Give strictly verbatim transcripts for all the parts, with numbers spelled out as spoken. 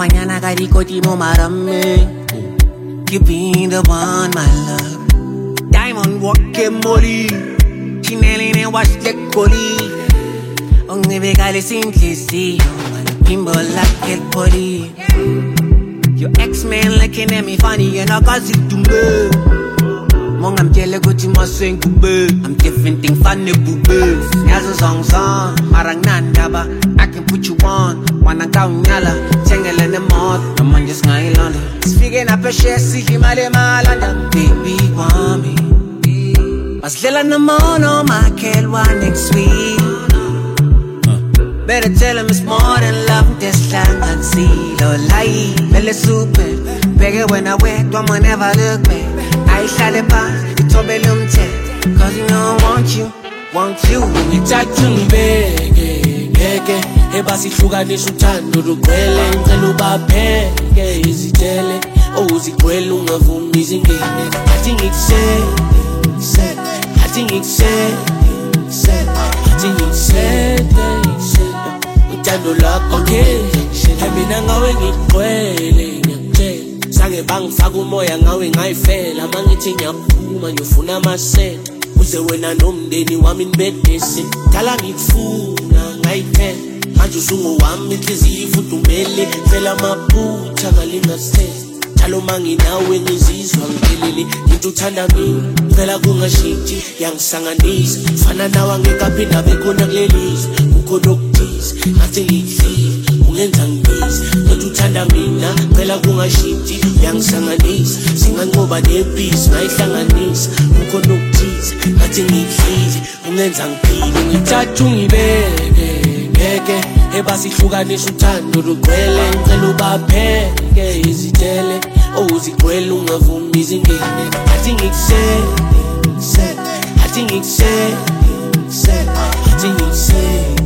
mañana karikoti mo marami. You been the one, my love. Diamond walking molly. Chinelli and wash the coli. Only begale simplicity. Bimbo like it body. Your ex-man looking at me funny and I got it to me. Mong I'm telling you to my sing boo. I'm different thing funny boo boo. As a song song, marang nandaba. I can put you on. Wanna go nyala, tangle in the mouth. I'm on just my London. Speaking up a share, see him at London. Baby, want me. Was Lila no more, no, my kid, one next week. Better tell him it's more than love, this time and see. No lie, Lily super. Beg when I wait, don't never look back. I shall it pass, you told me them tell. Cause you know I want you, want you. You talk to me, beg, beg. Eba sihlukanisa uthando lugcwele ngicela ubapheke izitele owuzigcwele ungavumi izingene athi ngikusele athi ngikusele athi ngikusele uthando lakho okay mina ngawe ngigcwele ngiyakutshela sange bangifaka umoya ngawe ngayifela mangithi ngiyaphuma ngiyofuna amasela uze wena nomndeni wami nibedese dala ngikufuna ngayiphela manje usungu wami inhliziyo ifudumele phela amaphutha ngalingasese njalo manginawe ngizizwa ngiphelele into uthanda mina phela kungashintshi yangisanganisa fana nawe angekaphinda bekhona kulelizwe kukhona okuthize ngathi ngikuhlile ungenza ngibize into uthanda mina phela kungashintshi yangisanganisa singanqoba nepisi ngayihlanganisa kukhona okuthize ngathi ngikuhlile ungenza ngiphile ngithatha ungibeke beke eba sihlukanisa uthando lugcwele ngicela ubapheke izitele owuzigcwele ungavumi izingene athi ngikusele athi ngikusele athi ngikusele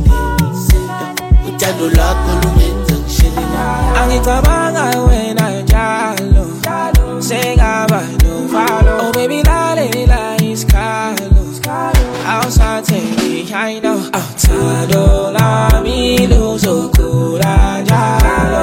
uthando lakho lungenza ngishelela angicabanga wena njalo sengaba novalo oh baby lalela isikhalo awusathengi I know awuthando lami luzokula njalo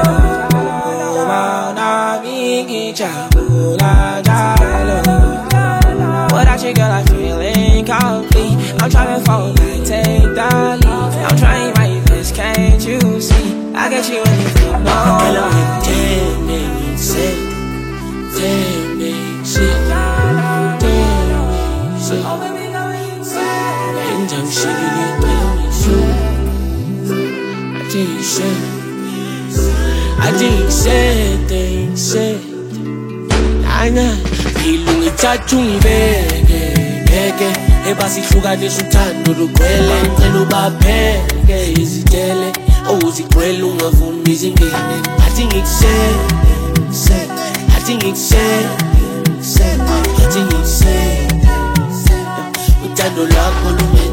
uma nami ngijabula njalo without you girl I feel incomplete I'm trying to fall like take the lead I'm trying my best can't you see I get you anything no Tell me tell me say tell me say tell me say oh baby I'm shaking it down so I think you said I think you said things said I know ilungithatha ungibeke beke eba sihlukanisa uthando lugcwele ngicela ubapheke izitele owuzigcwele ungavumi izingene athi ngikusele athi ngikusele athi ngikusele uthando lakho lume